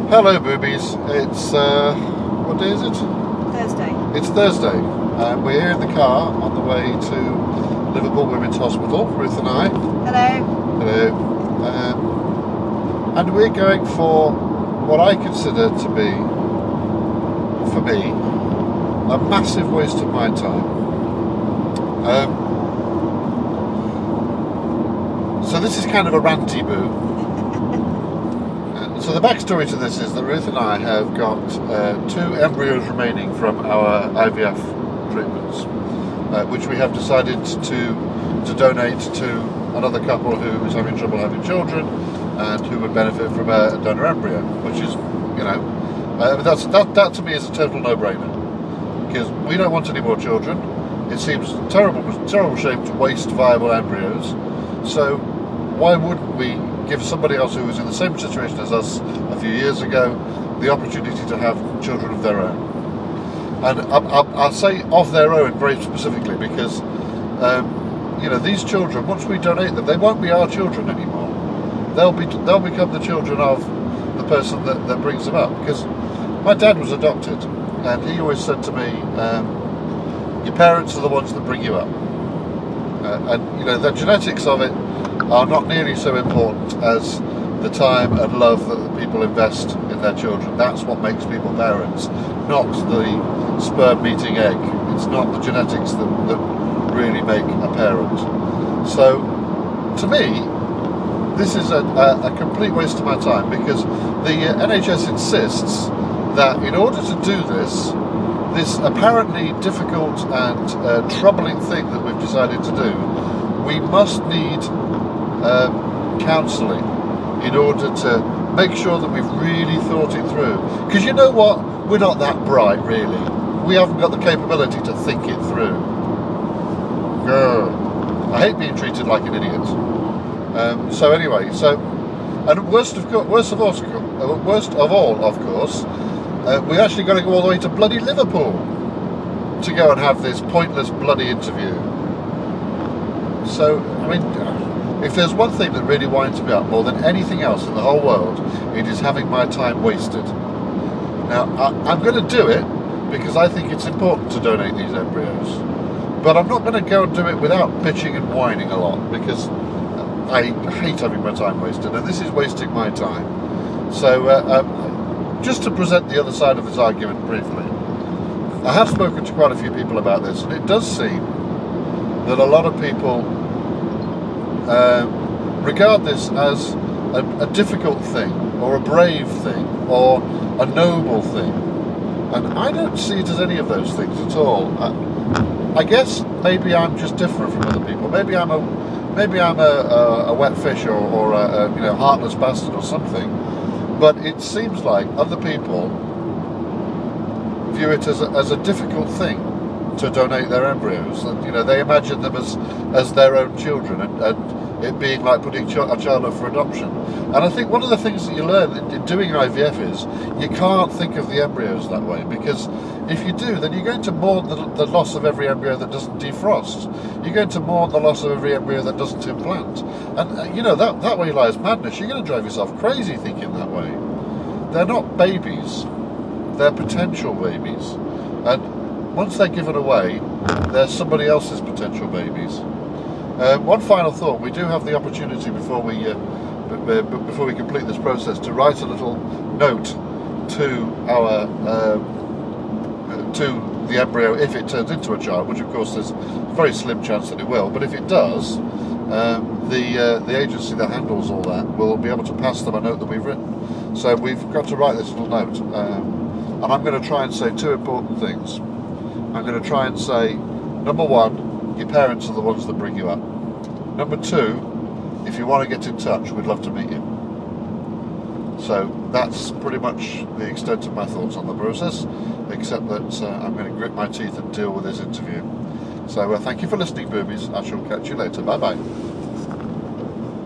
Hello, boobies. It's, what day is it? Thursday. It's Thursday. We're here in the car on the way to Liverpool Women's Hospital, Ruth and I. Hello. Hello. And we're going for what I consider to be, for me, a massive waste of my time. So this is kind of a ranty boo. So the backstory to this is that Ruth and I have got 2 embryos remaining from our IVF treatments, which we have decided to donate to another couple who is having trouble having children and who would benefit from a donor embryo, which is, you know, that to me is a total no-brainer, because we don't want any more children. It seems terrible shame to waste viable embryos. So why wouldn't we give somebody else who was in the same situation as us a few years ago the opportunity to have children of their own? And I'll say of their own very specifically because, you know, these children, once we donate them, they won't be our children anymore. They'll become the children of the person that brings them up. Because my dad was adopted, and he always said to me, your parents are the ones that bring you up. And, you know, the genetics of it are not nearly so important as the time and love that the people invest in their children. That's what makes people parents, not the sperm meeting egg. It's not the genetics that really make a parent. So, to me, this is a complete waste of my time, because the NHS insists that in order to do this apparently difficult and troubling thing that we've decided to do, we must need counselling in order to make sure that we've really thought it through. Because you know what? We're not that bright, really. We haven't got the capability to think it through. Grr. I hate being treated like an idiot. So anyway, and worst of all, of course, we actually got to go all the way to bloody Liverpool to go and have this pointless bloody interview. So, I mean, if there's one thing that really winds me up more than anything else in the whole world, it is having my time wasted. Now, I'm going to do it because I think it's important to donate these embryos, but I'm not going to go and do it without bitching and whining a lot, because I hate having my time wasted, and this is wasting my time. So, just to present the other side of this argument briefly, I have spoken to quite a few people about this, and it does seem that a lot of people regard this as a difficult thing, or a brave thing, or a noble thing, and I don't see it as any of those things at all. I guess maybe I'm just different from other people. Maybe I'm a wet fish, or a you know, heartless bastard or something. But it seems like other people view it as a difficult thing to donate their embryos, and you know, they imagine them as their own children, and it being like putting a child up for adoption. And I think one of the things that you learn in doing IVF is you can't think of the embryos that way, because if you do, then you're going to mourn the loss of every embryo that doesn't defrost. You're going to mourn the loss of every embryo that doesn't implant. And you know, that way lies madness. You're going to drive yourself crazy thinking that way. They're not babies, they're potential babies. And once they're given away, they're somebody else's potential babies. One final thought: we do have the opportunity before we complete this process to write a little note to our to the embryo if it turns into a child, which of course there's a very slim chance that it will. But if it does, the agency that handles all that will be able to pass them a note that we've written. So we've got to write this little note, and I'm going to try and say 2 important things. I'm going to try and say, number 1, your parents are the ones that bring you up. Number 2, if you want to get in touch, we'd love to meet you. So that's pretty much the extent of my thoughts on the process, except that I'm going to grit my teeth and deal with this interview. So thank you for listening, boobies. I shall catch you later. Bye bye.